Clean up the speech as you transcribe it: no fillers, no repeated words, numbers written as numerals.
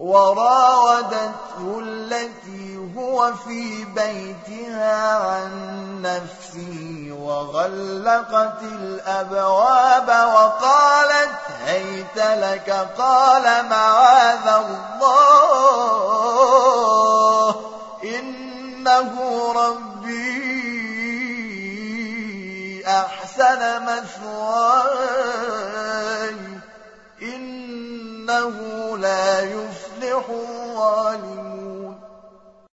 وراودته التي هو في بيتها عن نفسه وغلقت الأبواب وقالت هيت لك قال معاذ الله إنه ربي أحسن مثواي إنه لا يفلح الظالمون.